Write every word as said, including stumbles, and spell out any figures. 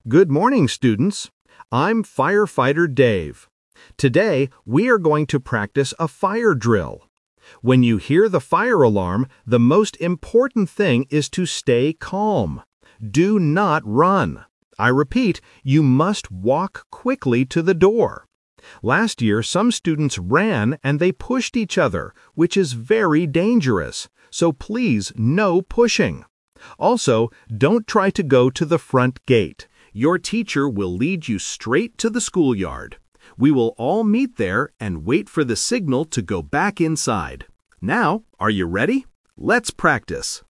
Good morning, students. I'm Firefighter Dave. Today, we are going to practice a fire drill. When you hear the fire alarm, the most important thing is to stay calm. Do not run. I repeat, you must walk quickly to the door. Last year, some students ran and they pushed each other, which is very dangerous. So please, no pushing. Also, don't try to go to the front gate. Your teacher will lead you straight to the schoolyard. We will all meet there and wait for the signal to go back inside. Now, are you ready? Let's practice.